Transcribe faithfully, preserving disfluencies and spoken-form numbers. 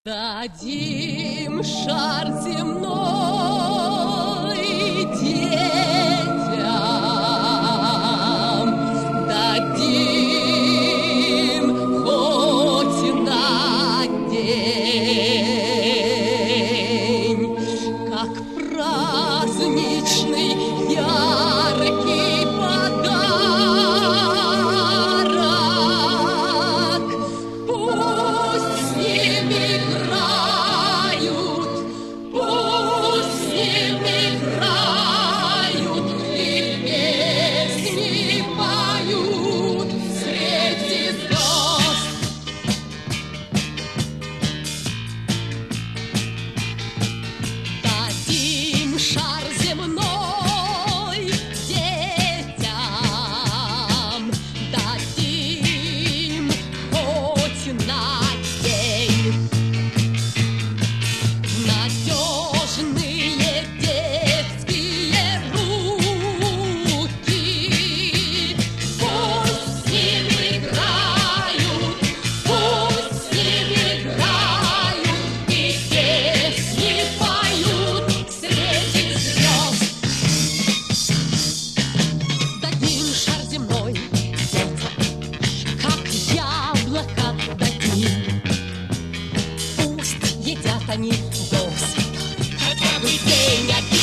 Дадим шар земной детям, дадим хоть на день, как праздничный яркий подарок. Пусть с ними играют, пусть с ними играют и песни поют среди звезд. Дадим шар земной детям, дадим хоть на день. Надежные детские руки, пусть с ними играют, пусть с ними играют и песни поют среди звезд. Дадим шар земной детям, как яблоко дадим. Пусть едят они до сих пор, хотя бы день один.